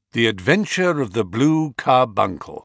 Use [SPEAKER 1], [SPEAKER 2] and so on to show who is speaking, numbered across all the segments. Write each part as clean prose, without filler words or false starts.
[SPEAKER 1] The Adventure of the Blue Carbuncle.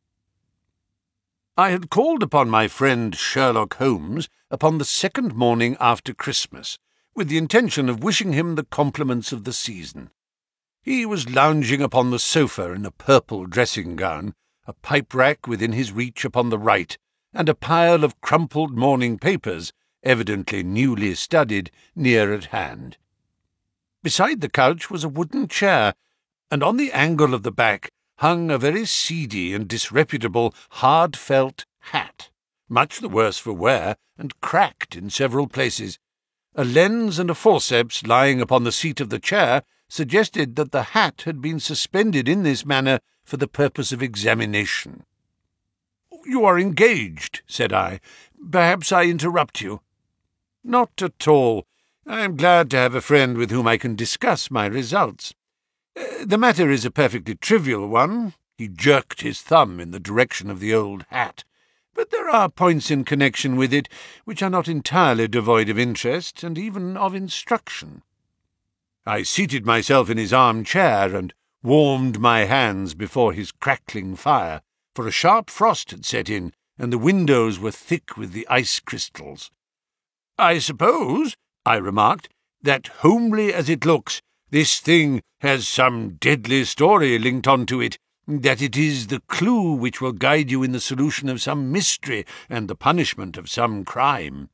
[SPEAKER 1] I had called upon my friend Sherlock Holmes upon the second morning after Christmas, with the intention of wishing him the compliments of the season. He was lounging upon the sofa in a purple dressing-gown, a pipe-rack within his reach upon the right, and a pile of crumpled morning papers, evidently newly studied, near at hand. Beside the couch was a wooden chair, and on the angle of the back hung a very seedy and disreputable hard felt hat, much the worse for wear, and cracked in several places. A lens and a forceps lying upon the seat of the chair suggested that the hat had been suspended in this manner for the purpose of examination. "You are engaged," said I. "Perhaps I interrupt you." "Not at all. I am glad to have a friend with whom I can discuss my results. The matter is a perfectly trivial one." He jerked his thumb in the direction of the old hat. "But there are points in connection with it which are not entirely devoid of interest, and even of instruction." I seated myself in his arm-chair and warmed my hands before his crackling fire, for a sharp frost had set in, and the windows were thick with the ice crystals. "I suppose," I remarked, "that, homely as it looks, this thing has some deadly story linked on to it, that it is the clue which will guide you in the solution of some mystery and the punishment of some crime."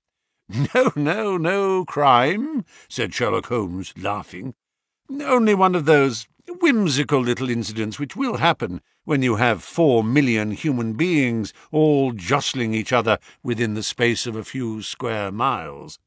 [SPEAKER 1] No crime," said Sherlock Holmes, laughing. "Only one of those whimsical little incidents which will happen when you have 4 million human beings all jostling each other within the space of a few square miles.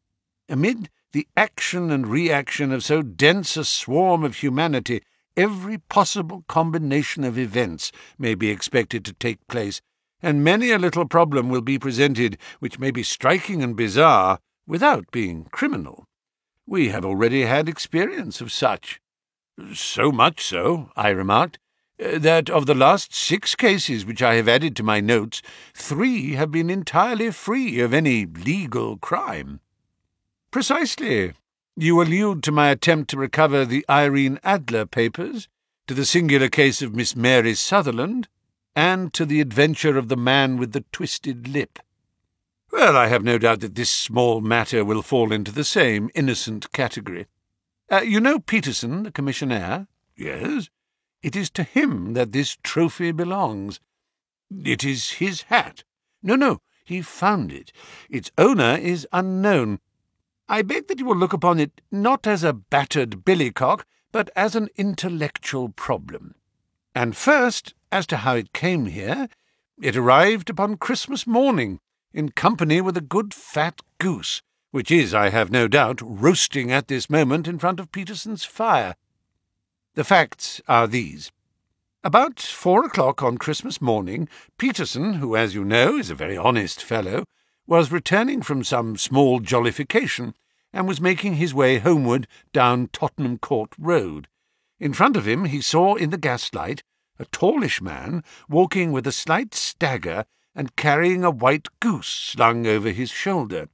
[SPEAKER 1] Amid the action and reaction of so dense a swarm of humanity, every possible combination of events may be expected to take place, and many a little problem will be presented which may be striking and bizarre without being criminal. We have already had experience of such." "So much so," I remarked, "that of the last 6 cases which I have added to my notes, 3 have been entirely free of any legal crime." "Precisely. You allude to my attempt to recover the Irene Adler papers, to the singular case of Miss Mary Sutherland, and to the adventure of the man with the twisted lip. Well, I have no doubt that this small matter will fall into the same innocent category. You know Peterson, the commissionaire?" "Yes." "It is to him that this trophy belongs." "It is his hat?" No, he found it. Its owner is unknown. I beg that you will look upon it not as a battered billycock, but as an intellectual problem. And first, as to how it came here, it arrived upon Christmas morning, in company with a good fat goose, which is, I have no doubt, roasting at this moment in front of Peterson's fire. The facts are these. About 4 o'clock on Christmas morning, Peterson, who, as you know, is a very honest fellow, was returning from some small jollification, and was making his way homeward down Tottenham Court Road. In front of him he saw in the gaslight a tallish man walking with a slight stagger and carrying a white goose slung over his shoulder.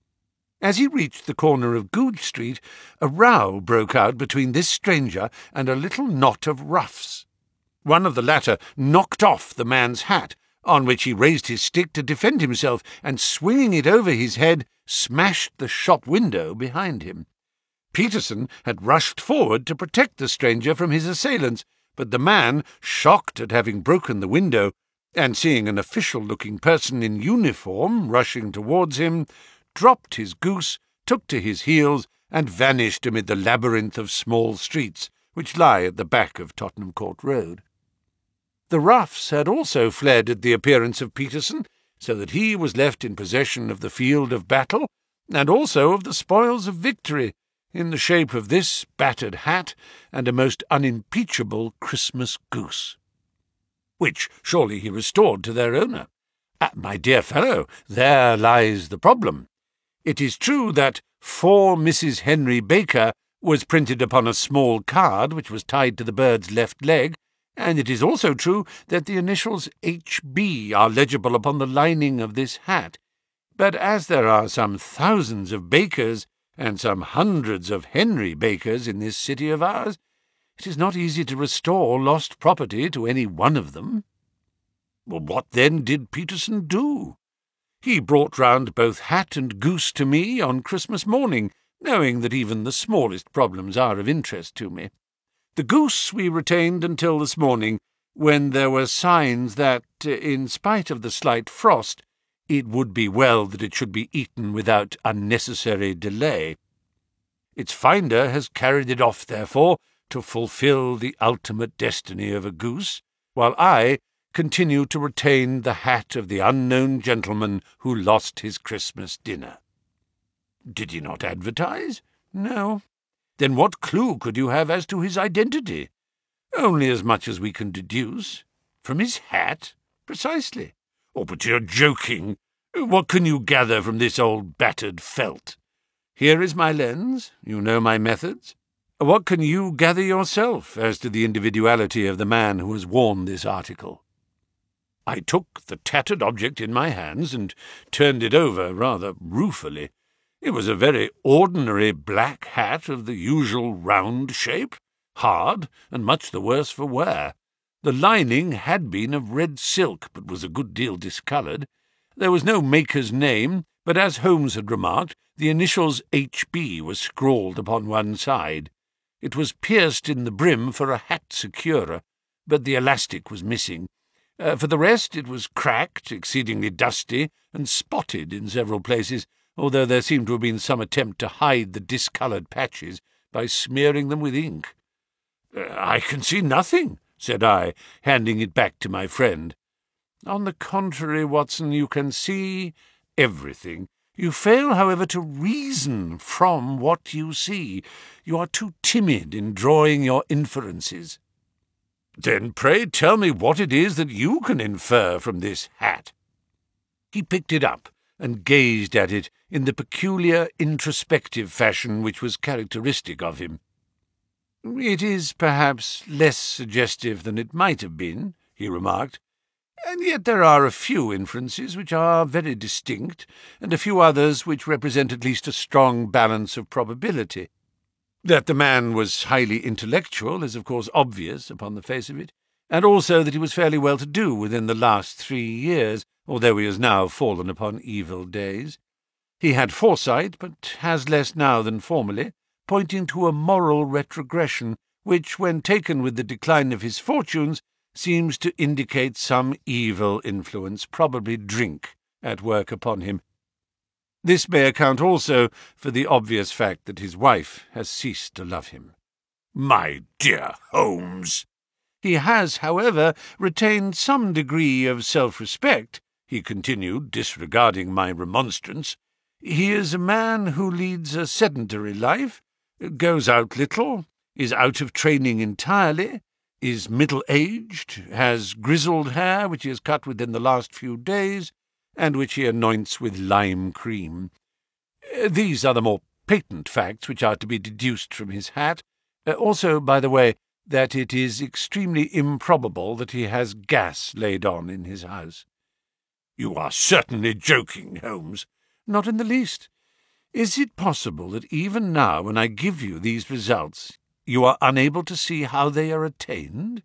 [SPEAKER 1] As he reached the corner of Goodge Street, a row broke out between this stranger and a little knot of roughs. One of the latter knocked off the man's hat, on which he raised his stick to defend himself, and swinging it over his head, smashed the shop window behind him. Peterson had rushed forward to protect the stranger from his assailants, but the man, shocked at having broken the window, and seeing an official-looking person in uniform rushing towards him, dropped his goose, took to his heels, and vanished amid the labyrinth of small streets which lie at the back of Tottenham Court Road. The roughs had also fled at the appearance of Peterson, so that he was left in possession of the field of battle, and also of the spoils of victory, in the shape of this battered hat and a most unimpeachable Christmas goose. Which surely he restored to their owner. My dear fellow, there lies the problem. It is true that "For Mrs. Henry Baker" was printed upon a small card which was tied to the bird's left leg, and it is also true that the initials H.B. are legible upon the lining of this hat. But as there are some thousands of Bakers and some hundreds of Henry Bakers in this city of ours, It is not easy to restore lost property to any one of them." Well, what then did Peterson do? He brought round both hat and goose to me on Christmas morning, knowing that even the smallest problems are of interest to me. The goose we retained until this morning, when there were signs that, in spite of the slight frost, it would be well that it should be eaten without unnecessary delay. Its finder has carried it off, therefore, to fulfil the ultimate destiny of a goose, while I continue to retain the hat of the unknown gentleman who lost his Christmas dinner." "Did he not advertise?" "No." "Then what clue could you have as to his identity?" "Only as much as we can deduce." "From his hat?" "Precisely." "Oh, but you're joking. What can you gather from this old battered felt?" "Here is my lens. You know my methods. What can you gather yourself as to the individuality of the man who has worn this article?" I took the tattered object in my hands and turned it over rather ruefully. It was a very ordinary black hat of the usual round shape, hard, and much the worse for wear. The lining had been of red silk, but was a good deal discoloured. There was no maker's name, but as Holmes had remarked, the initials H.B. were scrawled upon one side. It was pierced in the brim for a hat securer, but the elastic was missing. For the rest, it was cracked, exceedingly dusty, and spotted in several places, although there seemed to have been some attempt to hide the discoloured patches by smearing them with ink. "I can see nothing," said I, handing it back to my friend. "On the contrary, Watson, you can see everything. You fail, however, to reason from what you see. You are too timid in drawing your inferences." "Then pray tell me what it is that you can infer from this hat." He picked it up and gazed at it in the peculiar introspective fashion which was characteristic of him. "It is perhaps less suggestive than it might have been," he remarked, "and yet there are a few inferences which are very distinct, and a few others which represent at least a strong balance of probability. That the man was highly intellectual is of course obvious upon the face of it, and also that he was fairly well to do within the last 3 years, although he has now fallen upon evil days. He had foresight, but has less now than formerly, pointing to a moral retrogression, which, when taken with the decline of his fortunes, seems to indicate some evil influence, probably drink, at work upon him. This may account also for the obvious fact that his wife has ceased to love him." "My dear Holmes!" "He has, however, retained some degree of self-respect," he continued, disregarding my remonstrance. "He is a man who leads a sedentary life, goes out little, is out of training entirely, is middle-aged, has grizzled hair which he has cut within the last few days, and which he anoints with lime cream. These are the more patent facts which are to be deduced from his hat. Also, by the way, that it is extremely improbable that he has gas laid on in his house." "You are certainly joking, Holmes." "Not in the least. Is it possible that even now, when I give you these results, you are unable to see how they are attained?"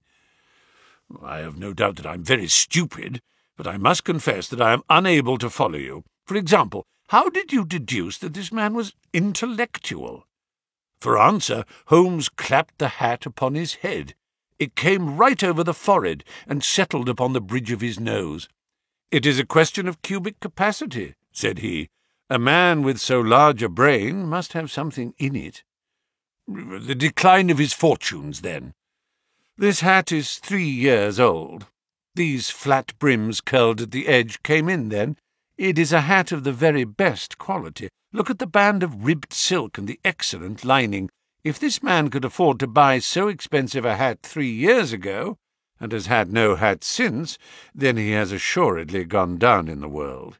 [SPEAKER 1] "I have no doubt that I am very stupid, but I must confess that I am unable to follow you. For example, how did you deduce that this man was intellectual?" For answer, Holmes clapped the hat upon his head. It came right over the forehead and settled upon the bridge of his nose. "It is a question of cubic capacity," said he. "A man with so large a brain must have something in it." "The decline of his fortunes, then?" "This hat is 3 years old. These flat brims curled at the edge came in then. It is a hat of the very best quality. Look at the band of ribbed silk and the excellent lining. If this man could afford to buy so expensive a hat 3 years ago, and has had no hat since, then he has assuredly gone down in the world."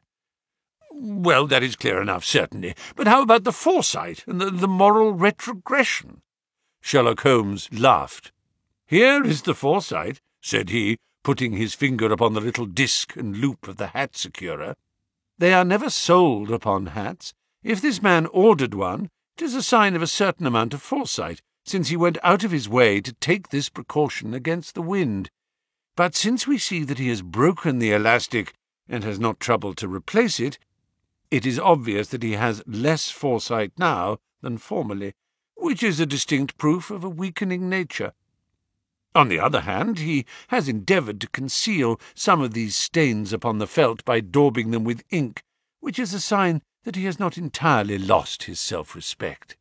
[SPEAKER 1] "Well, that is clear enough, certainly. But how about the foresight and the moral retrogression?" Sherlock Holmes laughed. "Here is the foresight," said he, putting his finger upon the little disc and loop of the hat securer. "They are never sold upon hats. If this man ordered one, it is a sign of a certain amount of foresight. since he went out of his way to take this precaution against the wind. But since we see that he has broken the elastic and has not troubled to replace it, it is obvious that he has less foresight now than formerly, which is a distinct proof of a weakening nature. On the other hand, he has endeavoured to conceal some of these stains upon the felt by daubing them with ink, which is a sign that he has not entirely lost his self-respect.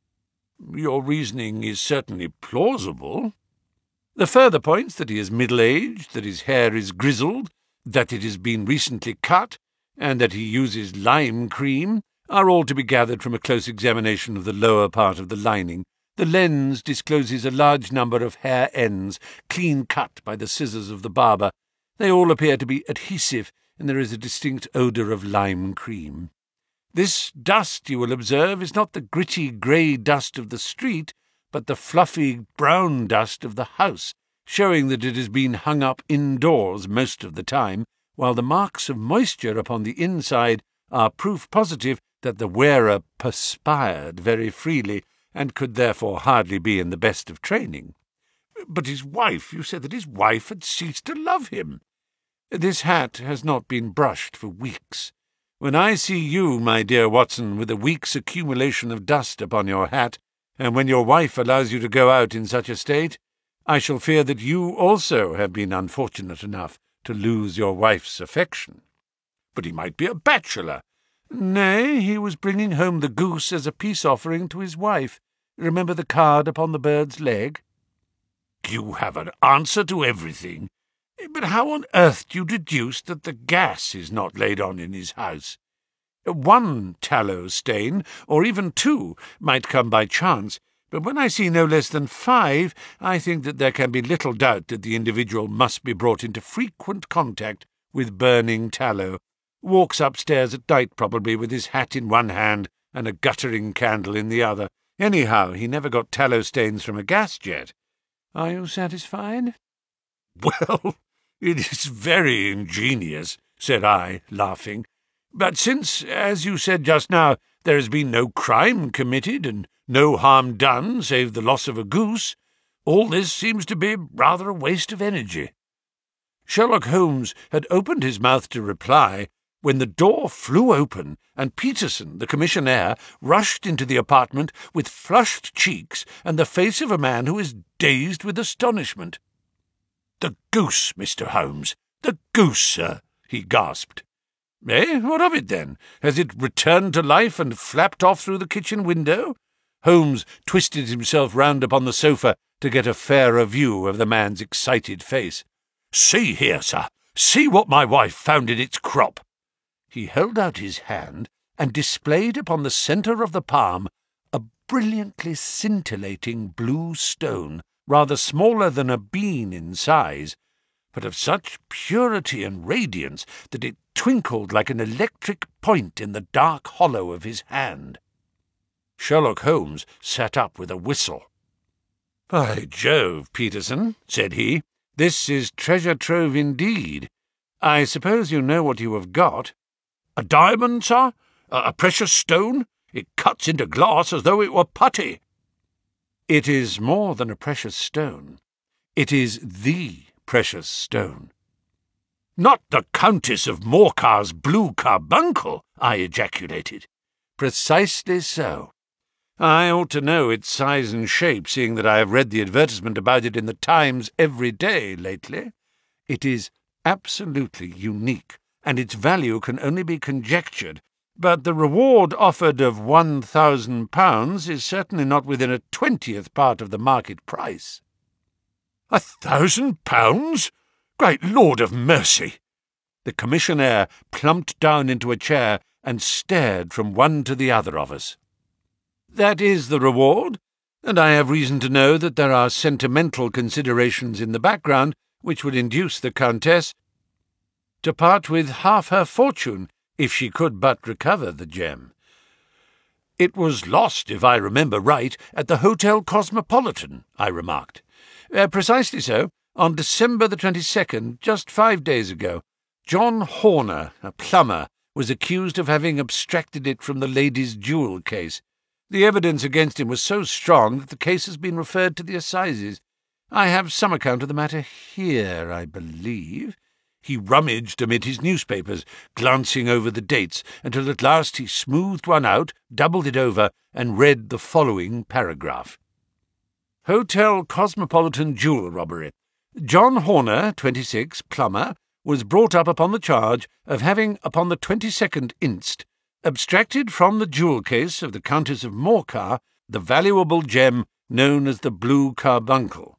[SPEAKER 1] Your reasoning is certainly plausible. The further points that he is middle-aged, that his hair is grizzled, that it has been recently cut, and that he uses lime cream, are all to be gathered from a close examination of the lower part of the lining. The lens discloses a large number of hair ends, clean cut by the scissors of the barber. They all appear to be adhesive, and there is a distinct odour of lime cream. This dust, you will observe, is not the gritty grey dust of the street, but the fluffy brown dust of the house, showing that it has been hung up indoors most of the time, while the marks of moisture upon the inside are proof positive that the wearer perspired very freely, and could therefore hardly be in the best of training. But his wife, you said that his wife had ceased to love him. This hat has not been brushed for weeks. When I see you, my dear Watson, with a week's accumulation of dust upon your hat, and when your wife allows you to go out in such a state, I shall fear that you also have been unfortunate enough to lose your wife's affection. But he might be a bachelor. Nay, he was bringing home the goose as a peace-offering to his wife. Remember the card upon the bird's leg? You have an answer to everything. But how on earth do you deduce that the gas is not laid on in his house? One tallow stain, or even two, might come by chance, but when I see no less than 5, I think that there can be little doubt that the individual must be brought into frequent contact with burning tallow. Walks upstairs at night, probably, with his hat in one hand and a guttering candle in the other. Anyhow, he never got tallow stains from a gas jet. Are you satisfied? Well, it is very ingenious, said I, laughing. But since, as you said just now, there has been no crime committed and no harm done save the loss of a goose, all this seems to be rather a waste of energy. Sherlock Holmes had opened his mouth to reply when the door flew open and Peterson, the commissionaire, rushed into the apartment with flushed cheeks and the face of a man who is dazed with astonishment. "The goose, Mr. Holmes, the goose, sir," he gasped. "Eh, what of it, then? Has it returned to life and flapped off through the kitchen window?" Holmes twisted himself round upon the sofa to get a fairer view of the man's excited face. "See here, sir. See what my wife found in its crop." He held out his hand and displayed upon the centre of the palm a brilliantly scintillating blue stone, rather smaller than a bean in size, but of such purity and radiance that it twinkled like an electric point in the dark hollow of his hand. Sherlock Holmes sat up with a whistle. "By Jove, Peterson," said he, "this is treasure trove indeed. I suppose you know what you have got." "A diamond, sir? A precious stone? It cuts into glass as though it were putty." "It is more than a precious stone. It is the precious stone." "Not the Countess of Morcar's blue carbuncle?" I ejaculated. "Precisely so. I ought to know its size and shape, seeing that I have read the advertisement about it in the Times every day lately. It is absolutely unique, and its value can only be conjectured, but the reward offered of £1,000 is certainly not within a 20th part of the market price." £1,000? Great Lord of mercy! The commissionaire plumped down into a chair and stared from one to the other of us. "That is the reward, and I have reason to know that there are sentimental considerations in the background which would induce the Countess to part with half her fortune if she could but recover the gem." "It was lost, if I remember right, at the Hotel Cosmopolitan," I remarked. "Precisely so. On December the 22nd, just 5 days ago, John Horner, a plumber, was accused of having abstracted it from the lady's jewel case. The evidence against him was so strong that the case has been referred to the assizes. I have some account of the matter here, I believe." He rummaged amid his newspapers, glancing over the dates, until at last he smoothed one out, doubled it over, and read the following paragraph. "Hotel Cosmopolitan Jewel Robbery. John Horner, 26, plumber, was brought up upon the charge of having, upon the 22nd inst., abstracted from the jewel case of the Countess of Morcar the valuable gem known as the Blue Carbuncle.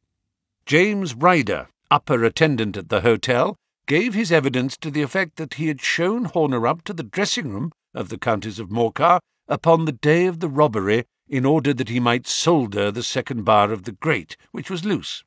[SPEAKER 1] James Ryder, upper attendant at the hotel, gave his evidence to the effect that he had shown Horner up to the dressing-room of the Countess of Morcar upon the day of the robbery in order that he might solder the second bar of the grate, which was loose.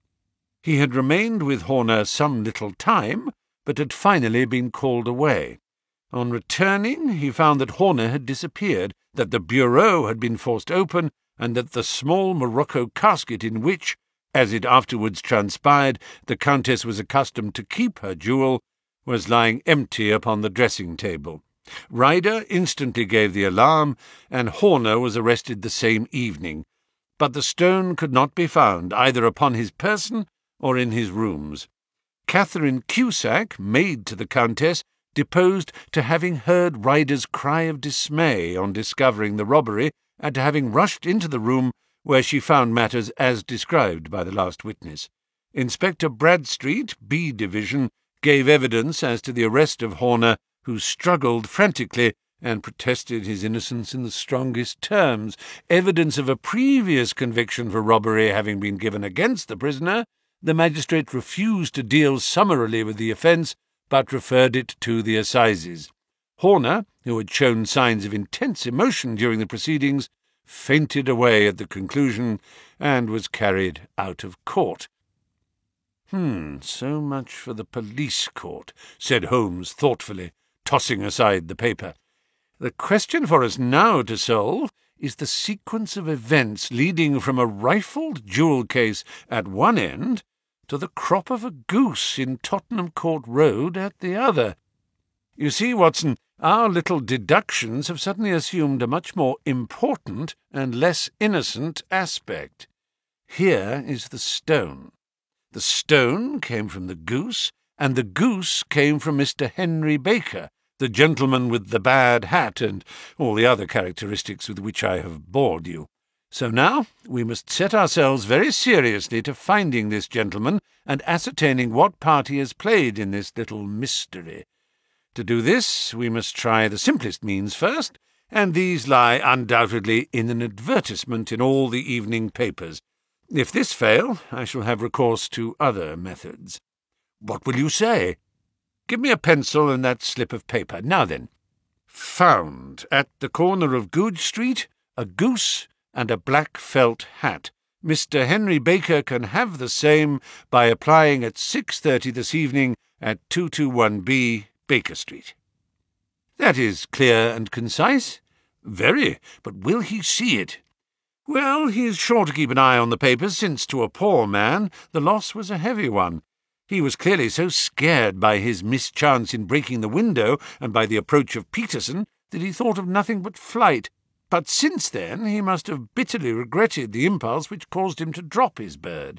[SPEAKER 1] He had remained with Horner some little time, but had finally been called away. On returning, he found that Horner had disappeared, that the bureau had been forced open, and that the small morocco casket in which, as it afterwards transpired, the Countess was accustomed to keep her jewel, was lying empty upon the dressing-table. Ryder instantly gave the alarm, and Horner was arrested the same evening, but the stone could not be found either upon his person or in his rooms. Catherine Cusack, maid to the Countess, deposed to having heard Ryder's cry of dismay on discovering the robbery, and to having rushed into the room where she found matters as described by the last witness. Inspector Bradstreet, B Division, gave evidence as to the arrest of Horner, who struggled frantically and protested his innocence in the strongest terms. Evidence of a previous conviction for robbery having been given against the prisoner, the magistrate refused to deal summarily with the offence, but referred it to the assizes. Horner, who had shown signs of intense emotion during the proceedings, fainted away at the conclusion, and was carried out of court. So much for the police court," said Holmes thoughtfully, tossing aside the paper. "The question for us now to solve is the sequence of events leading from a rifled jewel case at one end to the crop of a goose in Tottenham Court Road at the other. You see, Watson, our little deductions have suddenly assumed a much more important and less innocent aspect. Here is the stone. The stone came from the goose, and the goose came from Mr. Henry Baker, the gentleman with the bad hat and all the other characteristics with which I have bored you. So now we must set ourselves very seriously to finding this gentleman and ascertaining what part he has played in this little mystery. To do this, we must try the simplest means first, and these lie undoubtedly in an advertisement in all the evening papers. If this fail, I shall have recourse to other methods. What will you say? Give me a pencil and that slip of paper. Now then. Found, at the corner of Goodge Street, a goose and a black felt hat. Mr. Henry Baker can have the same by applying at 6:30 this evening at 221B Baker Street. That is clear and concise. Very, but will he see it? Well, he is sure to keep an eye on the papers, since to a poor man the loss was a heavy one. He was clearly so scared by his mischance in breaking the window and by the approach of Peterson that he thought of nothing but flight. But since then he must have bitterly regretted the impulse which caused him to drop his bird.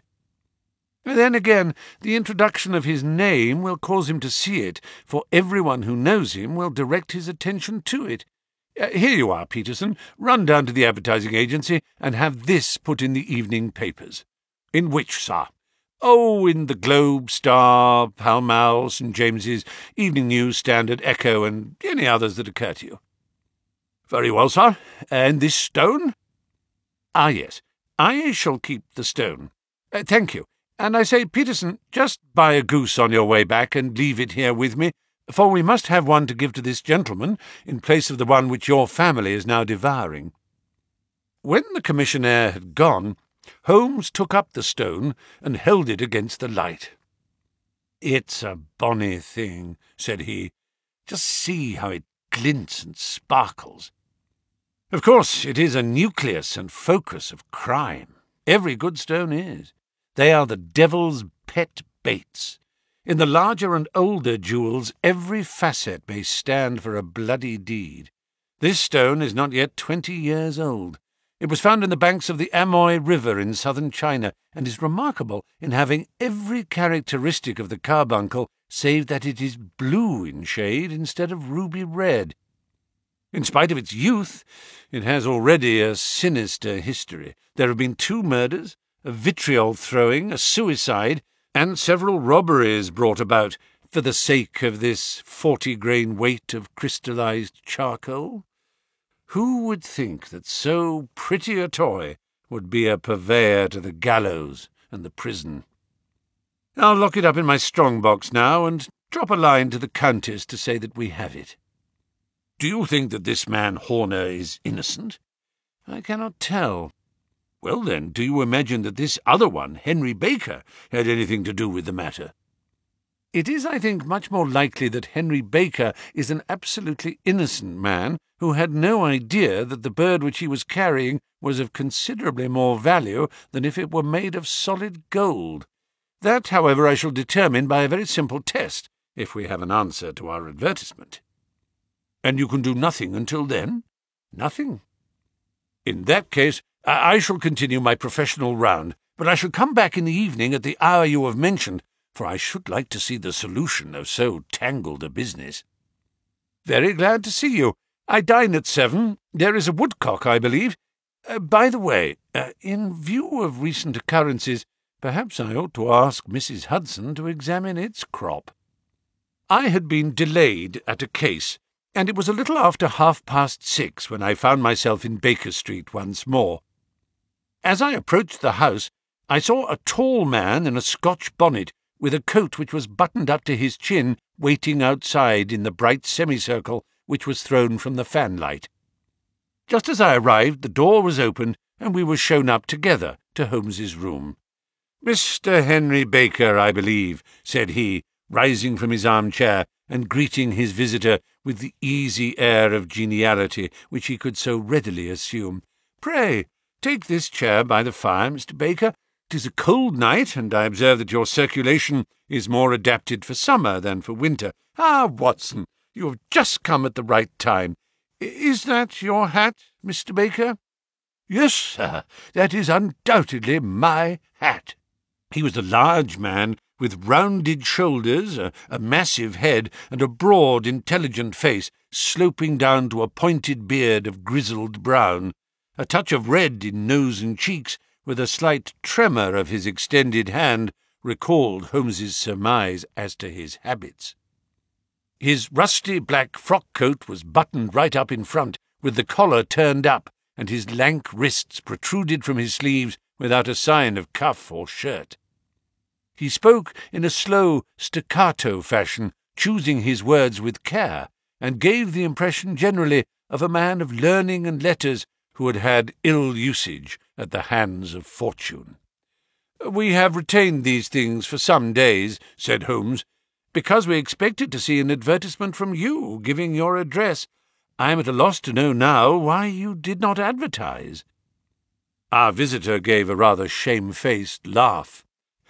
[SPEAKER 1] Then again, the introduction of his name will cause him to see it, for everyone who knows him will direct his attention to it. Here you are, Peterson. Run down to the advertising agency and have this put in the evening papers. In which, sir? Oh, in the Globe, Star, Pall Mall, St. James's, Evening News, Standard, Echo, and any others that occur to you. Very well, sir. And this stone? Ah, yes. I shall keep the stone. Thank you. And I say, Peterson, just buy a goose on your way back and leave it here with me, for we must have one to give to this gentleman in place of the one which your family is now devouring. When the commissionaire had gone, Holmes took up the stone and held it against the light. "It's a bonny thing," said he. "Just see how it glints and sparkles. Of course, it is a nucleus and focus of crime. Every good stone is. They are the devil's pet baits. In the larger and older jewels, every facet may stand for a bloody deed. This stone is not yet 20 years old. It was found in the banks of the Amoy River in southern China, and is remarkable in having every characteristic of the carbuncle, save that it is blue in shade instead of ruby red. In spite of its youth, it has already a sinister history. There have been 2 murders, a vitriol throwing, a suicide, and several robberies brought about for the sake of this 40-grain weight of crystallized charcoal. Who would think that so pretty a toy would be a purveyor to the gallows and the prison? I'll lock it up in my strong-box now and drop a line to the Countess to say that we have it. Do you think that this man Horner is innocent? I cannot tell. Well, then, do you imagine that this other one, Henry Baker, had anything to do with the matter? It is, I think, much more likely that Henry Baker is an absolutely innocent man who had no idea that the bird which he was carrying was of considerably more value than if it were made of solid gold. That, however, I shall determine by a very simple test, if we have an answer to our advertisement. And you can do nothing until then? Nothing. In that case, I shall continue my professional round, but I shall come back in the evening at the hour you have mentioned, for I should like to see the solution of so tangled a business. Very glad to see you. I dine at 7. There is a woodcock, I believe. By the way, in view of recent occurrences, perhaps I ought to ask Mrs. Hudson to examine its crop. I had been delayed at a case, and it was a little after 6:30 when I found myself in Baker Street once more. As I approached the house, I saw a tall man in a Scotch bonnet, with a coat which was buttoned up to his chin, waiting outside in the bright semicircle which was thrown from the fanlight. Just as I arrived, the door was opened, and we were shown up together to Holmes's room. "Mr. Henry Baker, I believe," said he, rising from his armchair and greeting his visitor with the easy air of geniality which he could so readily assume. "Pray, take this chair by the fire, Mr. Baker. 'Tis a cold night, and I observe that your circulation is more adapted for summer than for winter. Ah, Watson, you have just come at the right time. Is that your hat, Mr. Baker?" "Yes, sir, that is undoubtedly my hat." He was a large man, with rounded shoulders, a massive head, and a broad, intelligent face, sloping down to a pointed beard of grizzled brown, a touch of red in nose and cheeks, with a slight tremor of his extended hand, recalled Holmes's surmise as to his habits. His rusty black frock-coat was buttoned right up in front, with the collar turned up, and his lank wrists protruded from his sleeves without a sign of cuff or shirt. He spoke in a slow, staccato fashion, choosing his words with care, and gave the impression generally of a man of learning and letters who had had ill usage at the hands of fortune. "We have retained these things for some days," said Holmes, "because we expected to see an advertisement from you giving your address. I am at a loss to know now why you did not advertise." Our visitor gave a rather shamefaced laugh.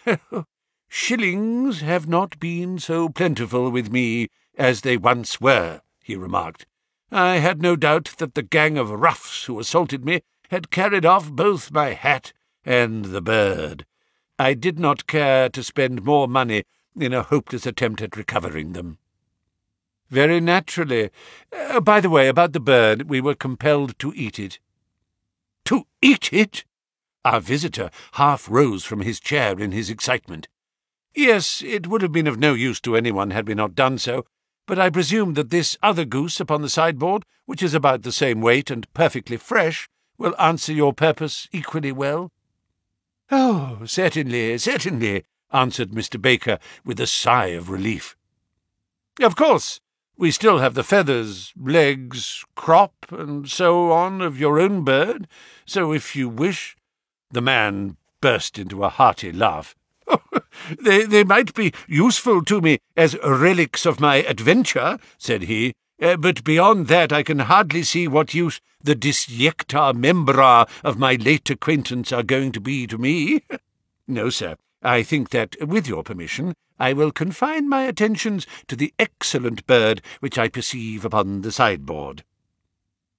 [SPEAKER 1] "Shillings have not been so plentiful with me as they once were," he remarked. "I had no doubt that the gang of roughs who assaulted me had carried off both my hat and the bird. I did not care to spend more money in a hopeless attempt at recovering them." "Very naturally. By the way, about the bird, we were compelled to eat it." "To eat it?" Our visitor half rose from his chair in his excitement. "Yes, it would have been of no use to anyone had we not done so, but I presume that this other goose upon the sideboard, which is about the same weight and perfectly fresh, will answer your purpose equally well." "Oh, certainly, certainly," answered Mr. Baker, with a sigh of relief. "Of course, we still have the feathers, legs, crop, and so on of your own bird, so if you wish—" The man burst into a hearty laugh. They might be useful to me as relics of my adventure," said he, "but beyond that I can hardly see what use the disjecta membra of my late acquaintance are going to be to me. No, sir, I think that, with your permission, I will confine my attentions to the excellent bird which I perceive upon the sideboard."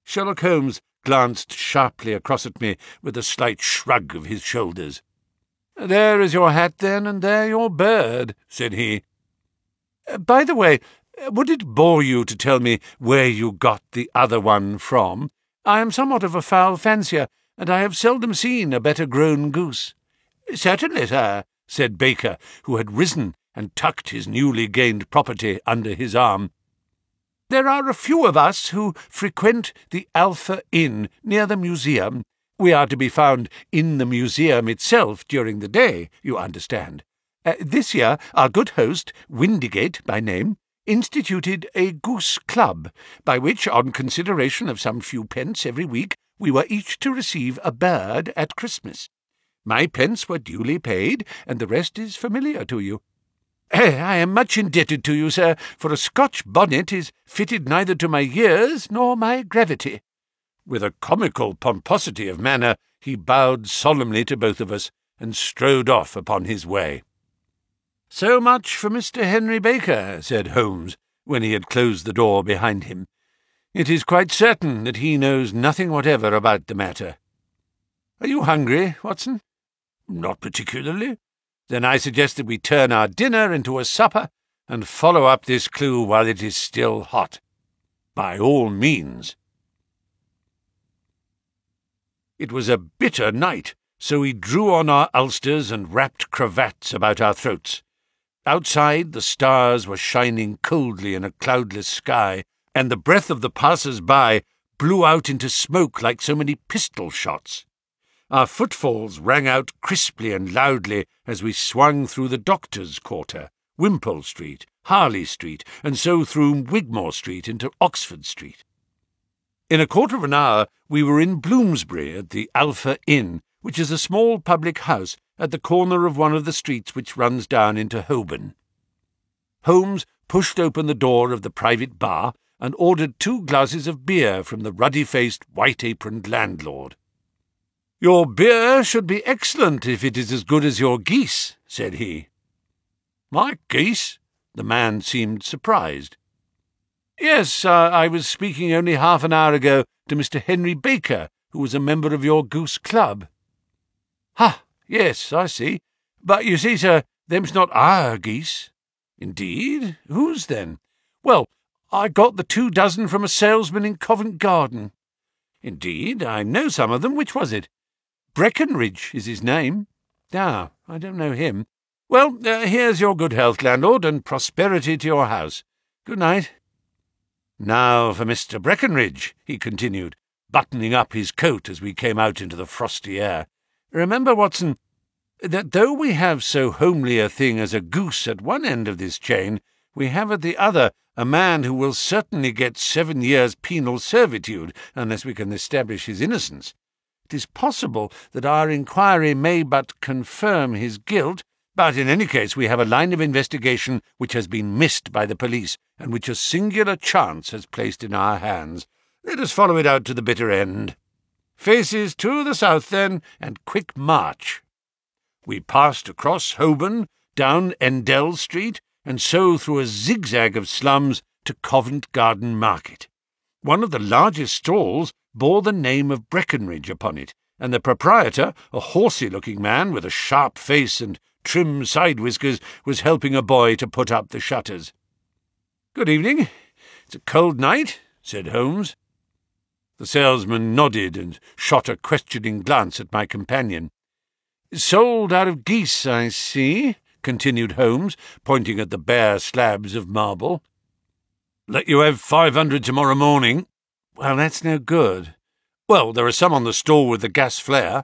[SPEAKER 1] Sherlock Holmes glanced sharply across at me with a slight shrug of his shoulders. "There is your hat, then, and there your bird," said he. "By the way, would it bore you to tell me where you got the other one from? I am somewhat of a fowl fancier, and I have seldom seen a better-grown goose." "Certainly, sir," said Baker, who had risen and tucked his newly gained property under his arm. "There are a few of us who frequent the Alpha Inn near the museum. We are to be found in the museum itself during the day, you understand. This year our good host, Windigate by name, instituted a goose club, by which, on consideration of some few pence every week, we were each to receive a bird at Christmas. My pence were duly paid, and the rest is familiar to you. I am much indebted to you, sir, for a Scotch bonnet is fitted neither to my years nor my gravity." With a comical pomposity of manner, he bowed solemnly to both of us, and strode off upon his way. "So much for Mr. Henry Baker," said Holmes, when he had closed the door behind him. "It is quite certain that he knows nothing whatever about the matter. Are you hungry, Watson?" "Not particularly." "Then I suggest that we turn our dinner into a supper and follow up this clue while it is still hot." "By all means." It was a bitter night, so we drew on our ulsters and wrapped cravats about our throats. Outside, the stars were shining coldly in a cloudless sky, and the breath of the passers-by blew out into smoke like so many pistol shots. Our footfalls rang out crisply and loudly as we swung through the Doctors' Quarter, Wimpole Street, Harley Street, and so through Wigmore Street into Oxford Street. In a quarter of an hour we were in Bloomsbury at the Alpha Inn, which is a small public house at the corner of one of the streets which runs down into Holborn. Holmes pushed open the door of the private bar and ordered 2 glasses of beer from the ruddy-faced, white-aproned landlord. "Your beer should be excellent if it is as good as your geese," said he. "My geese?" The man seemed surprised. "Yes, I was speaking only half an hour ago to Mr. Henry Baker, who was a member of your goose club." "Ha, yes, I see. But you see, sir, them's not our geese." "Indeed? Whose, then?" "Well, I got the 2 dozen from a salesman in Covent Garden." "Indeed? I know some of them. Which was it?" "Breckenridge is his name." "Ah, I don't know him. Well, here's your good health, landlord, and prosperity to your house. Good night." "Now for Mr. Breckenridge," he continued, buttoning up his coat as we came out into the frosty air. "Remember, Watson, that though we have so homely a thing as a goose at one end of this chain, we have at the other a man who will certainly get 7 years' penal servitude unless we can establish his innocence. It is possible that our inquiry may but confirm his guilt, but in any case we have a line of investigation which has been missed by the police, and which a singular chance has placed in our hands. Let us follow it out to the bitter end. Faces to the south, then, and quick march." We passed across Holborn, down Endell Street, and so through a zigzag of slums to Covent Garden Market. One of the largest stalls bore the name of Breckenridge upon it, and the proprietor, a horsey-looking man with a sharp face and trim side-whiskers, was helping a boy to put up the shutters. "Good evening. It's a cold night," said Holmes. The salesman nodded and shot a questioning glance at my companion. "Sold out of geese, I see," continued Holmes, pointing at the bare slabs of marble. "Let you have 500 tomorrow morning." "Well, that's no good." "Well, there are some on the stall with the gas flare."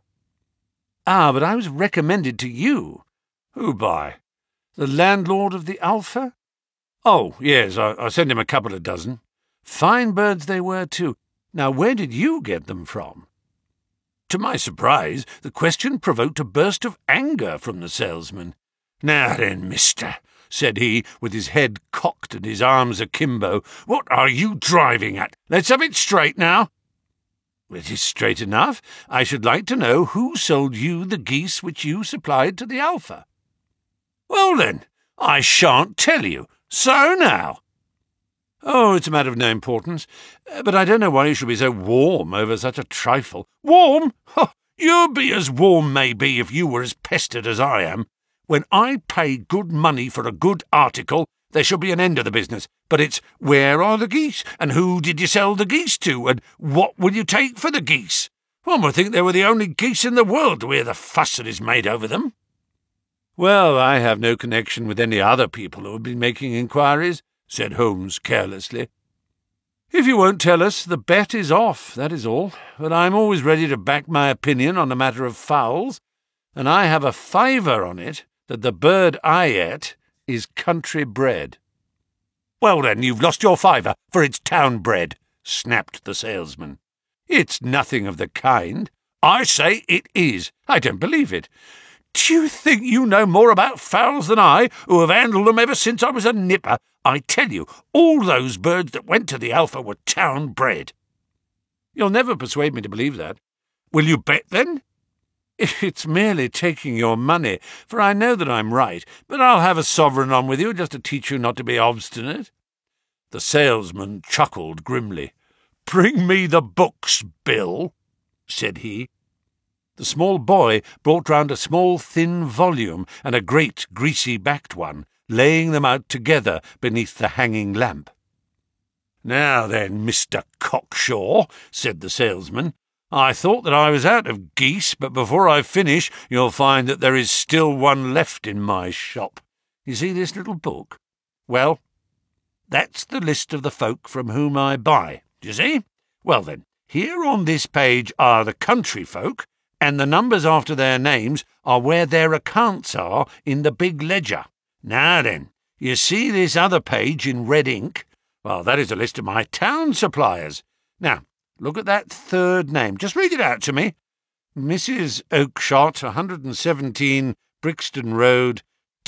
[SPEAKER 1] "Ah, but I was recommended to you." "Who by?" "The landlord of the Alpha." "Oh, yes, I sent him a couple of dozen." "Fine birds they were, too. Now, where did you get them from?" To my surprise, the question provoked a burst of anger from the salesman. "Now then, mister," said he, with his head cocked and his arms akimbo, "what are you driving at? Let's have it straight now." "It is straight enough. I should like to know who sold you the geese which you supplied to the Alpha." "Well, then, I shan't tell you. So now." "Oh, it's a matter of no importance. But I don't know why you should be so warm over such a trifle." "Warm? You'd be as warm, maybe, if you were as pestered as I am. When I pay good money for a good article, there shall be an end of the business. But it's, where are the geese, and who did you sell the geese to, and what will you take for the geese? One would think they were the only geese in the world to hear the fuss that is made over them." "Well, I have no connection with any other people who have been making inquiries," said Holmes carelessly. "If you won't tell us, the bet is off, that is all. But I'm always ready to back my opinion on a matter of fowls, and I have a fiver on it that the bird I ate is country bred." "Well, then, you've lost your fiver, for it's town bred," snapped the salesman. "It's nothing of the kind." "I say it is. I don't believe it. Do you think you know more about fowls than I, who have handled them ever since I was a nipper? I tell you, all those birds that went to the Alpha were town bred." "You'll never persuade me to believe that." "Will you bet, then?" "It's merely taking your money, for I know that I'm right, but I'll have a sovereign on with you just to teach you not to be obstinate." The salesman chuckled grimly. "Bring me the books, Bill," said he. The small boy brought round a small thin volume and a great greasy-backed one, laying them out together beneath the hanging lamp. "Now then, Mr. Cockshaw," said the salesman, "I thought that I was out of geese, but before I finish you'll find that there is still one left in my shop. You see this little book? Well, that's the list of the folk from whom I buy, do you see? Well then, here on this page are the country folk, and the numbers after their names are where their accounts are in the big ledger. Now then, you see this other page in red ink? Well, that is a list of my town suppliers. Now, look at that third name. Just read it out to me. Mrs. Oakshott, 117 Brixton Road,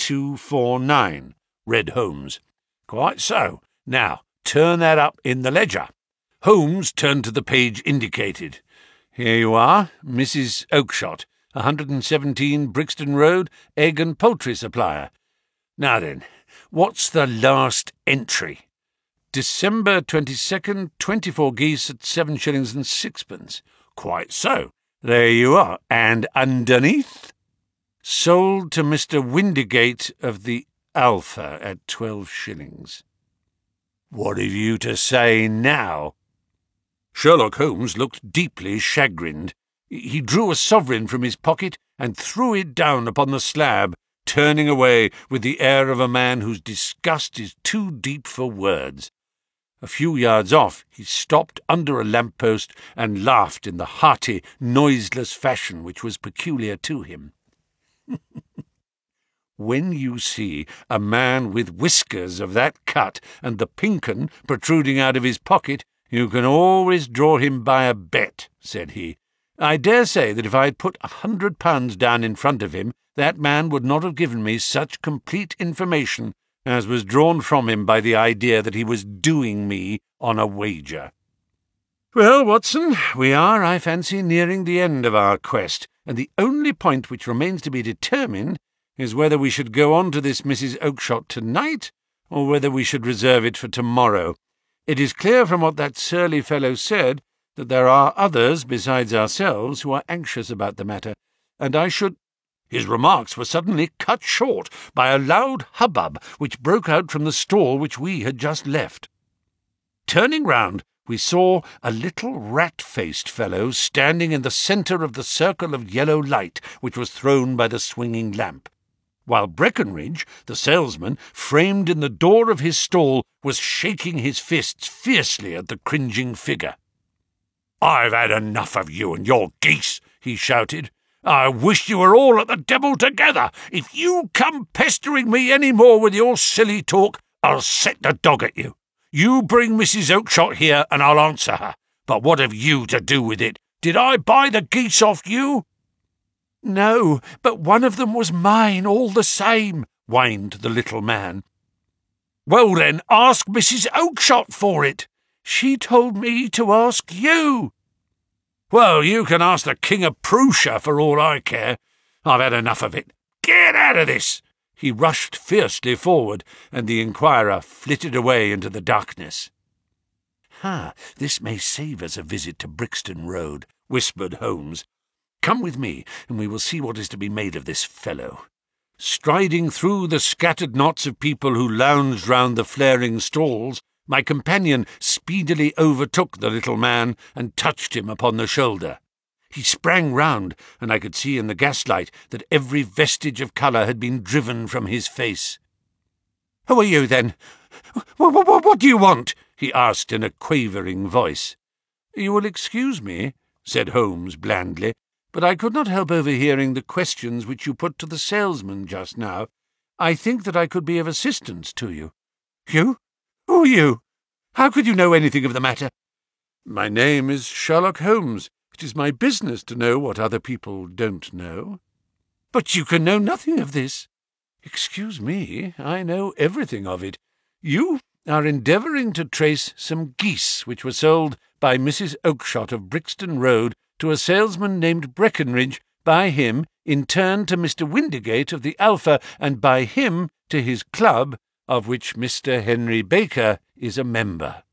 [SPEAKER 1] 249, read Holmes. "Quite so. Now, turn that up in the ledger." Holmes turned to the page indicated. "Here you are, Mrs. Oakshott, 117 Brixton Road, egg and poultry supplier. Now then, what's the last entry? December 22nd, 24 geese at 7 shillings and sixpence. Quite so. There you are. And underneath? Sold to Mr. Windigate of the Alpha at 12 shillings. What have you to say now?" Sherlock Holmes looked deeply chagrined. He drew a sovereign from his pocket and threw it down upon the slab, turning away with the air of a man whose disgust is too deep for words. A few yards off, he stopped under a lamp-post and laughed in the hearty, noiseless fashion which was peculiar to him. "When you see a man with whiskers of that cut and the pink 'un protruding out of his pocket, you can always draw him by a bet," said he. "I dare say that if I had put £100 down in front of him, that man would not have given me such complete information as was drawn from him by the idea that he was doing me on a wager. Well, Watson, we are, I fancy, nearing the end of our quest, and the only point which remains to be determined is whether we should go on to this Mrs. Oakshott tonight, or whether we should reserve it for tomorrow. It is clear from what that surly fellow said that there are others besides ourselves who are anxious about the matter, and I should—" His remarks were suddenly cut short by a loud hubbub which broke out from the stall which we had just left. Turning round, we saw a little rat-faced fellow standing in the centre of the circle of yellow light which was thrown by the swinging lamp, while Breckenridge, the salesman, framed in the door of his stall, was shaking his fists fiercely at the cringing figure. "I've had enough of you and your geese," he shouted. "I wish you were all at the devil together. If you come pestering me any more with your silly talk, I'll set the dog at you. You bring Mrs. Oakshott here and I'll answer her. But what have you to do with it? Did I buy the geese off you?" "No, but one of them was mine all the same," whined the little man. "Well then, ask Mrs. Oakshott for it. She told me to ask you." "Well, you can ask the King of Prussia for all I care. I've had enough of it. Get out of this!" He rushed fiercely forward, and the inquirer flitted away into the darkness. This may save us a visit to Brixton Road," whispered Holmes. "Come with me, and we will see what is to be made of this fellow." Striding through the scattered knots of people who lounged round the flaring stalls, my companion speedily overtook the little man and touched him upon the shoulder. He sprang round, and I could see in the gaslight that every vestige of colour had been driven from his face. "Who are you, then? What do you want?" he asked in a quavering voice. "You will excuse me," said Holmes blandly, "but I could not help overhearing the questions which you put to the salesman just now. I think that I could be of assistance to you." "You? Who are you? How could you know anything of the matter?" "My name is Sherlock Holmes. It is my business to know what other people don't know." "But you can know nothing of this." "Excuse me, I know everything of it. You are endeavouring to trace some geese which were sold by Mrs. Oakshott of Brixton Road to a salesman named Breckenridge, by him in turn to Mr. Windigate of the Alpha, and by him to his club, of which Mr. Henry Baker is a member."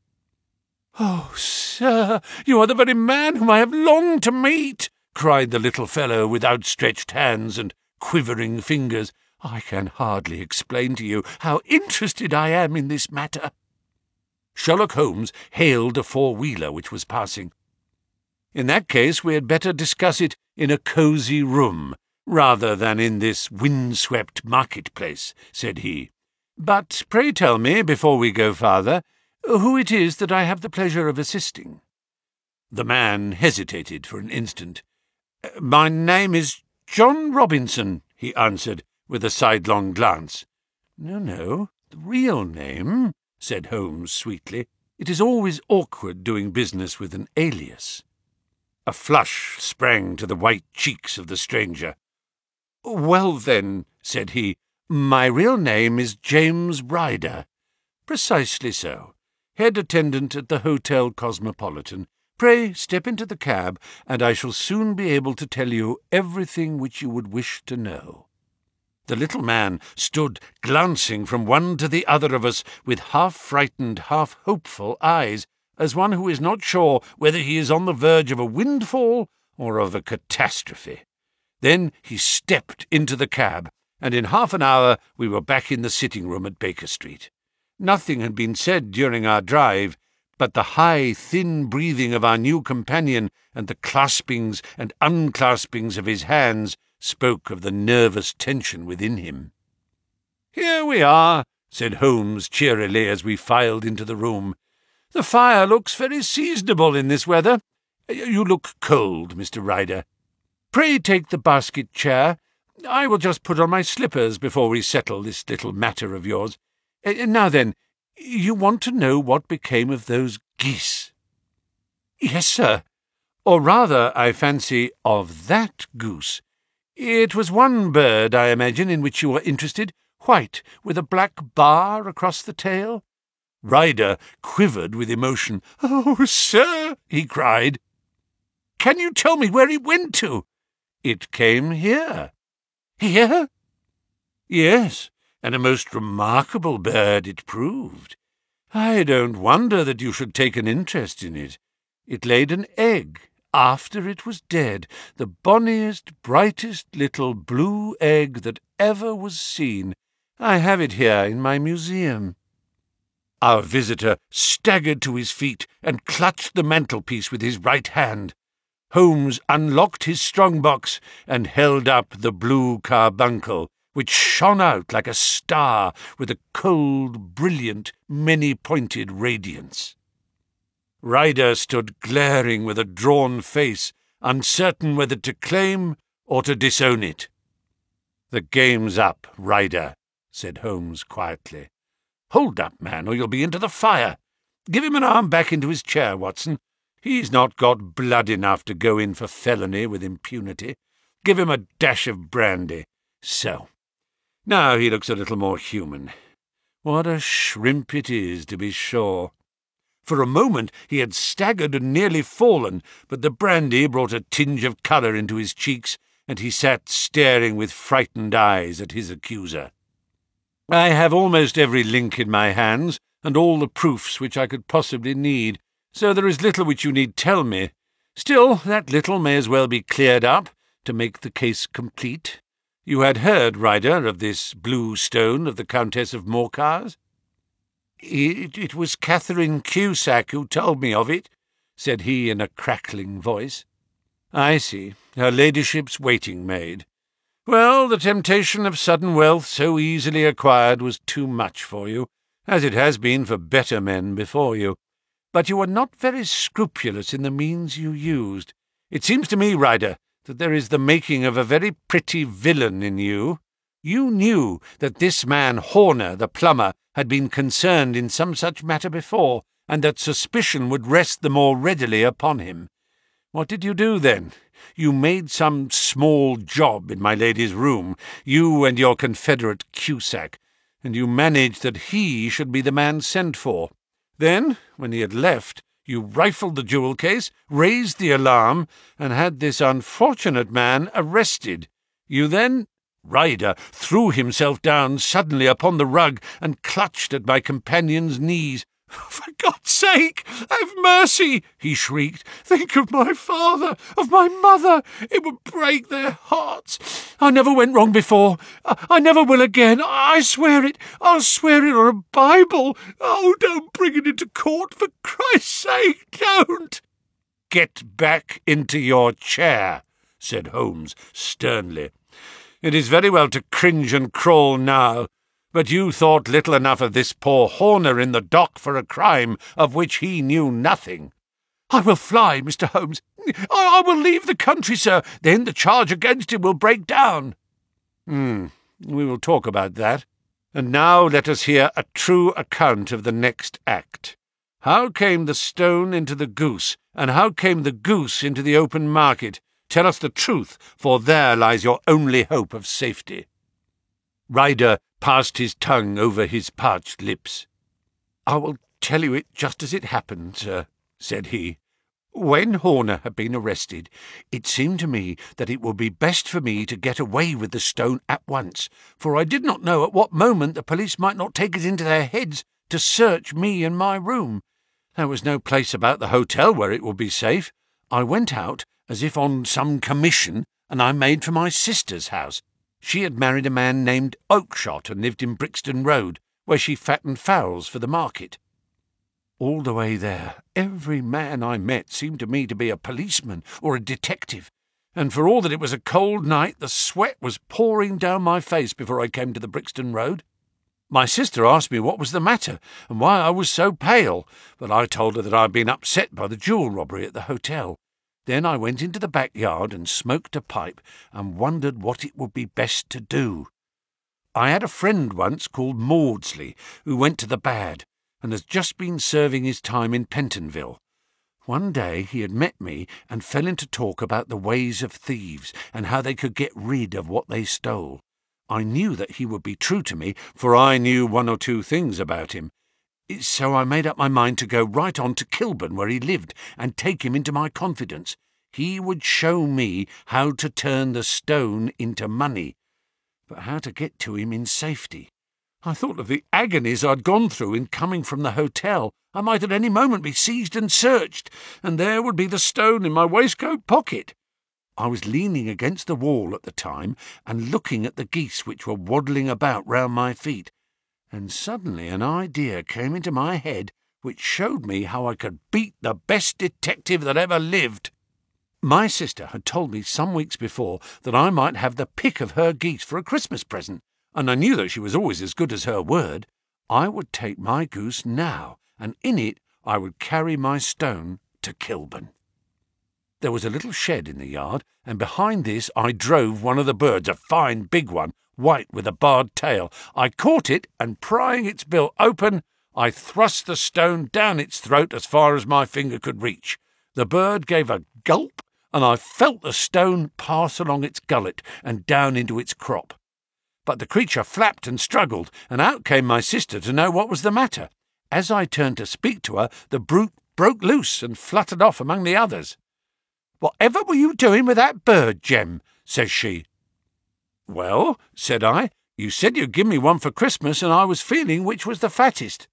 [SPEAKER 1] "Oh, sir, you are the very man whom I have longed to meet," cried the little fellow with outstretched hands and quivering fingers. "I can hardly explain to you how interested I am in this matter." Sherlock Holmes hailed a four-wheeler which was passing. "In that case we had better discuss it in a cosy room, rather than in this wind-swept market-place," said he. "But pray tell me, before we go farther, who it is that I have the pleasure of assisting." The man hesitated for an instant. "My name is John Robinson," he answered, with a sidelong glance. No, the real name," said Holmes sweetly. "It is always awkward doing business with an alias." A flush sprang to the white cheeks of the stranger. "Well, then," said he, "my real name is James Ryder." "Precisely so. Head attendant at the Hotel Cosmopolitan. Pray step into the cab, and I shall soon be able to tell you everything which you would wish to know." The little man stood glancing from one to the other of us with half-frightened, half-hopeful eyes, as one who is not sure whether he is on the verge of a windfall or of a catastrophe. Then he stepped into the cab, and in half an hour we were back in the sitting-room at Baker Street. Nothing had been said during our drive, but the high, thin breathing of our new companion and the claspings and unclaspings of his hands spoke of the nervous tension within him. "Here we are," said Holmes cheerily as we filed into the room. "The fire looks very seasonable in this weather. You look cold, Mr. Ryder. Pray take the basket chair. I will just put on my slippers before we settle this little matter of yours. Now then, you want to know what became of those geese?" "Yes, sir. Or rather, I fancy, of that goose. It was one bird, I imagine, in which you were interested, white, with a black bar across the tail." Ryder quivered with emotion. "Oh, sir," he cried, "can you tell me where it went to?" "It came here." "Here?" "Yes, and a most remarkable bird it proved. I don't wonder that you should take an interest in it. It laid an egg after it was dead, the bonniest, brightest little blue egg that ever was seen. I have it here in my museum." Our visitor staggered to his feet and clutched the mantelpiece with his right hand. Holmes unlocked his strong-box and held up the blue carbuncle, which shone out like a star with a cold, brilliant, many-pointed radiance. Ryder stood glaring with a drawn face, uncertain whether to claim or to disown it. "The game's up, Ryder," said Holmes quietly. "Hold up, man, or you'll be into the fire. Give him an arm back into his chair, Watson. He's not got blood enough to go in for felony with impunity. Give him a dash of brandy. So. Now he looks a little more human. What a shrimp it is, to be sure." For a moment he had staggered and nearly fallen, but the brandy brought a tinge of colour into his cheeks, and he sat staring with frightened eyes at his accuser. I have almost every link in my hands, and all the proofs which I could possibly need, so there is little which you need tell me. Still, that little may as well be cleared up, to make the case complete. You had heard, Ryder, of this blue stone of the Countess of Morcar's? It was Catherine Cusack who told me of it, said he in a crackling voice. I see, her ladyship's waiting-maid. Well, the temptation of sudden wealth so easily acquired was too much for you, as it has been for better men before you. But you were not very scrupulous in the means you used. It seems to me, Ryder, that there is the making of a very pretty villain in you. You knew that this man Horner, the plumber, had been concerned in some such matter before, and that suspicion would rest the more readily upon him. What did you do, then? You made some small job in my lady's room, you and your confederate Cusack, and you managed that he should be the man sent for. Then, when he had left, you rifled the jewel case, raised the alarm, and had this unfortunate man arrested. You then— Ryder threw himself down suddenly upon the rug and clutched at my companion's knees. "For God's sake, have mercy!" he shrieked. "Think of my father, of my mother. It would break their hearts. I never went wrong before. I never will again. I swear it. I'll swear it on a Bible. Oh, don't bring it into court, for Christ's sake, don't!" "Get back into your chair," said Holmes sternly. "It is very well to cringe and crawl now, but you thought little enough of this poor Horner in the dock for a crime of which he knew nothing." "I will fly, Mr. Holmes. I will leave the country, sir. Then the charge against him will break down." We will talk about that. And now let us hear a true account of the next act. How came the stone into the goose, and how came the goose into the open market? Tell us the truth, for there lies your only hope of safety." Ryder passed his tongue over his parched lips. "I will tell you it just as it happened, sir," said he. "When Horner had been arrested, it seemed to me that it would be best for me to get away with the stone at once, for I did not know at what moment the police might not take it into their heads to search me in my room. There was no place about the hotel where it would be safe. I went out, as if on some commission, and I made for my sister's house. She had married a man named Oakshott and lived in Brixton Road, where she fattened fowls for the market. All the way there, every man I met seemed to me to be a policeman or a detective, and for all that it was a cold night, the sweat was pouring down my face before I came to the Brixton Road. My sister asked me what was the matter, and why I was so pale, but I told her that I had been upset by the jewel robbery at the hotel. Then I went into the backyard and smoked a pipe and wondered what it would be best to do. I had a friend once called Maudsley who went to the bad and has just been serving his time in Pentonville. One day he had met me and fell into talk about the ways of thieves and how they could get rid of what they stole. I knew that he would be true to me, for I knew one or two things about him. So I made up my mind to go right on to Kilburn, where he lived, and take him into my confidence. He would show me how to turn the stone into money, but how to get to him in safety. I thought of the agonies I'd gone through in coming from the hotel. I might at any moment be seized and searched, and there would be the stone in my waistcoat pocket. I was leaning against the wall at the time and looking at the geese which were waddling about round my feet, and suddenly an idea came into my head which showed me how I could beat the best detective that ever lived. My sister had told me some weeks before that I might have the pick of her geese for a Christmas present, and I knew that she was always as good as her word. I would take my goose now, and in it I would carry my stone to Kilburn. There was a little shed in the yard, and behind this I drove one of the birds, a fine big one, white with a barred tail. I caught it, and prying its bill open, I thrust the stone down its throat as far as my finger could reach. The bird gave a gulp, and I felt the stone pass along its gullet and down into its crop. But the creature flapped and struggled, and out came my sister to know what was the matter. As I turned to speak to her, the brute broke loose and fluttered off among the others. "Whatever were you doing with that bird, Jem?" says she. "Well," said I, You said you'd give me one for Christmas, and I was feeling which was the fattest.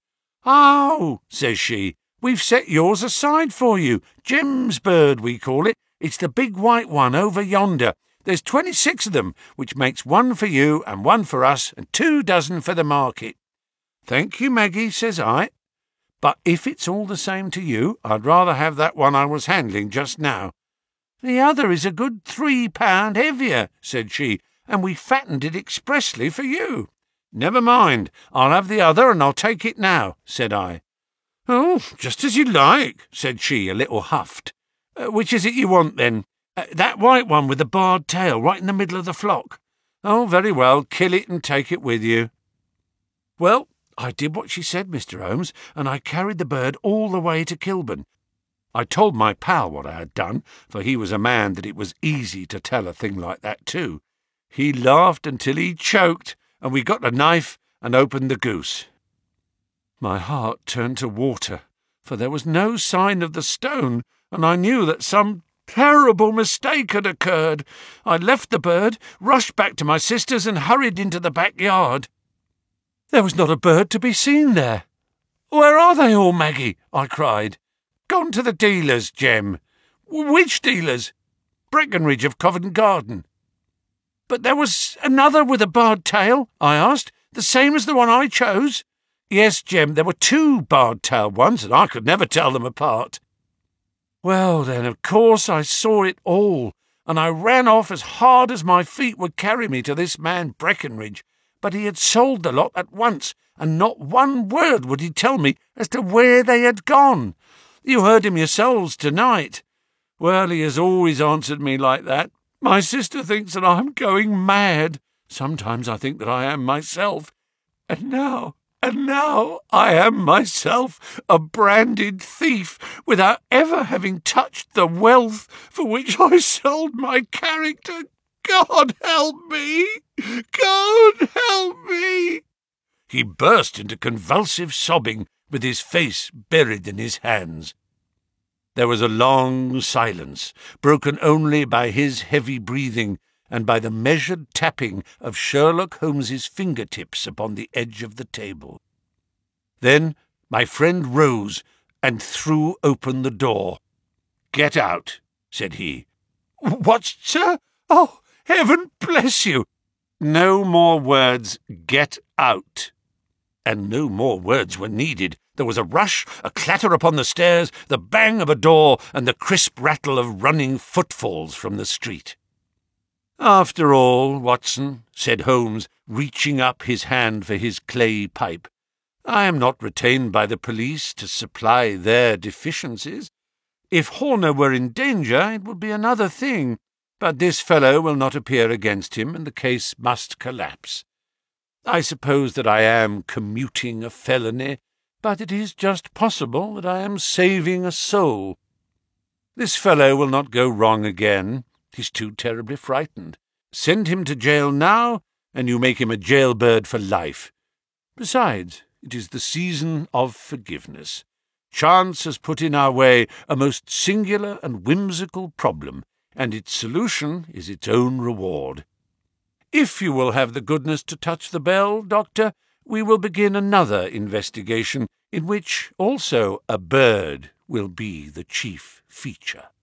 [SPEAKER 1] Oh, says she, we've set yours aside for you. Jem's bird, we call it. It's the big white one over yonder. There's 26 of them, which makes one for you and one for us, and 2 dozen for the market. Thank you, Maggie, says I. But if it's all the same to you, I'd rather have that one I was handling just now. The other is a good 3 pound heavier, said she, and we fattened it expressly for you. Never mind, I'll have the other, and I'll take it now, said I. Oh, just as you like, said she, a little huffed. Which is it you want, then? That white one with the barred tail right in the middle of the flock. Oh, very well, kill it and take it with you. Well, I did what she said, Mr. Holmes, and I carried the bird all the way to Kilburn. I told my pal what I had done, for he was a man that it was easy to tell a thing like that to. He laughed until he choked, and we got a knife and opened the goose. My heart turned to water, for there was no sign of the stone, and I knew that some terrible mistake had occurred. I left the bird, rushed back to my sister's, and hurried into the backyard. There was not a bird to be seen there. Where are they all, Maggie? I cried. Gone to the dealers, Jem. Which dealers? Breckenridge of Covent Garden. But there was another with a barred tail, I asked, the same as the one I chose. Yes, Jem, there were 2 barred-tailed ones, and I could never tell them apart. Well, then, of course, I saw it all, and I ran off as hard as my feet would carry me to this man Breckenridge. But he had sold the lot at once, and not one word would he tell me as to where they had gone. You heard him yourselves tonight. Well, he has always answered me like that. My sister thinks that I am going mad. Sometimes I think that I am myself. And now I am myself a branded thief, without ever having touched the wealth for which I sold my character. God help me! God help me! He burst into convulsive sobbing, with his face buried in his hands. There was a long silence, broken only by his heavy breathing and by the measured tapping of Sherlock Holmes's fingertips upon the edge of the table. Then my friend rose and threw open the door. "Get out," said he. "What, sir? Oh, heaven bless you!" "No more words. Get out." And no more words were needed. There was a rush, a clatter upon the stairs, the bang of a door, and the crisp rattle of running footfalls from the street. "After all, Watson," said Holmes, reaching up his hand for his clay pipe, "I am not retained by the police to supply their deficiencies. If Horner were in danger, it would be another thing, but this fellow will not appear against him, and the case must collapse. I suppose that I am commuting a felony, but it is just possible that I am saving a soul. This fellow will not go wrong again. He's too terribly frightened. Send him to jail now, and you make him a jailbird for life. Besides, it is the season of forgiveness. Chance has put in our way a most singular and whimsical problem, and its solution is its own reward. If you will have the goodness to touch the bell, Doctor, we will begin another investigation, in which also a bird will be the chief feature.